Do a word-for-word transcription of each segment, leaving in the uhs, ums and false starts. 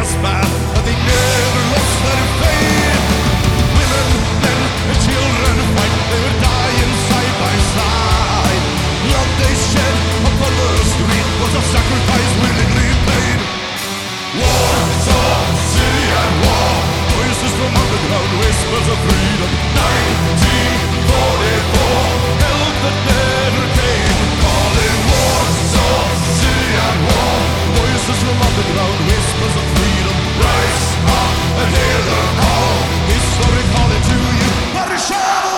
despair, but they never lost their faith. Women, men, and children fight, they were dying side by side. Blood they shed upon the street was a sacrifice willingly paid. War, war, Syrian war, voices from underground, whispers of freedom. nineteen forty-four, help that never came. Calling war, war, Syrian war, voices from underground, whispers of freedom. Rise up and hear the call, history calling to you. Warszawa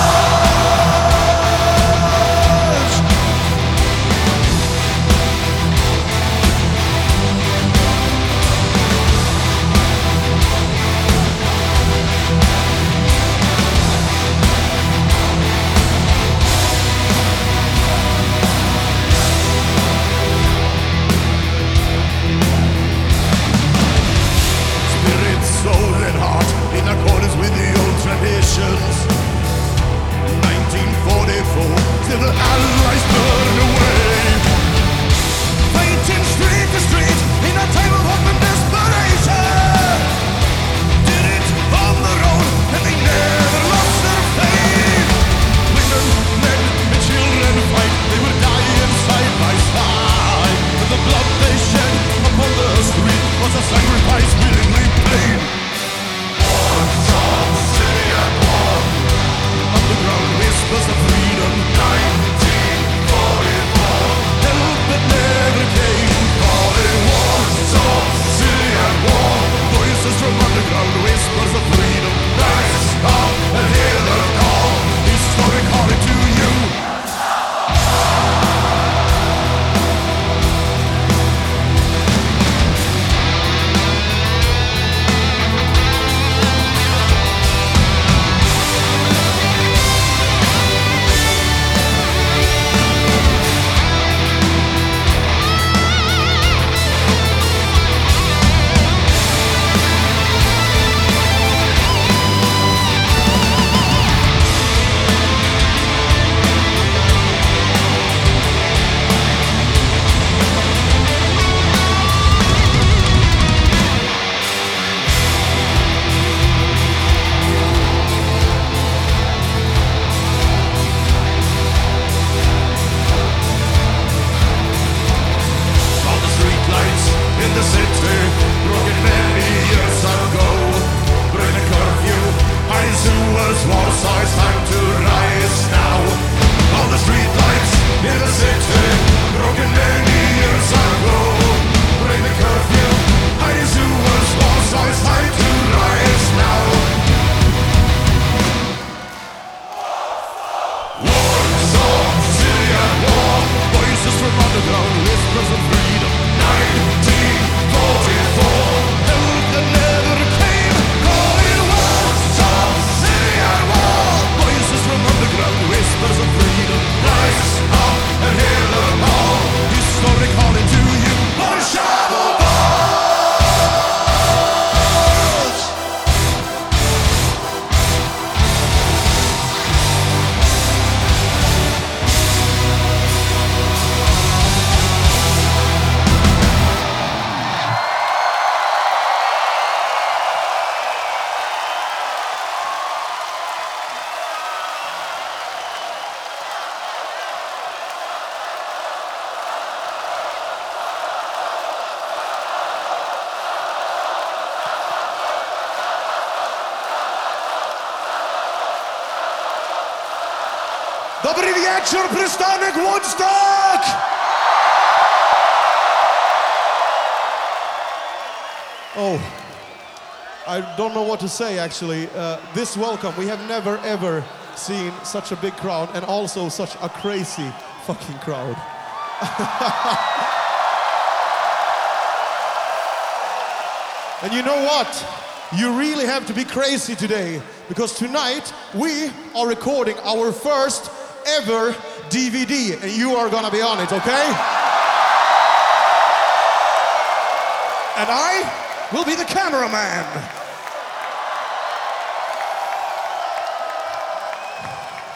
walls! Spirit, soul and heart in accordance with the old traditions. nineteen forty-four, till the Allies burn away. Fighting street to street in a time of hope and desperation. Did it on their own and they never lost their faith. Women, men and children fight, they were dying side by side. And the blood they shed upon the street was a sacrifice willingly paid. War, war, Syrian war, underground whispers of freedom. nineteen forty-four, help that never came. Calling war, war, Syrian war, voices from underground whispers of freedom. Rise up and hear the call, history calling to you. All the streetlights in the city, broken many years ago. Bring a curfew, high sewers, war size, time to rise now. All the streetlights in the city, broken many years ago. Bring the curfew, high sewers, war size, time to rise now. War, war, Syrian war, voices from underground, whispers of freedom. nineteen forty-four, help that never came. Calling war, war, Syrian war, voices from underground, whispers of freedom. Rise up and hear the call, history calling to you. Warszawa walls! Dobry wieczór, przystanek Woodstock! Oh, I don't know what to say actually. Uh, this welcome, we have never ever seen such a big crowd and also such a crazy fucking crowd. And you know what? You really have to be crazy today because tonight we are recording our first ever D V D and you are gonna be on it, okay? And I will be the cameraman.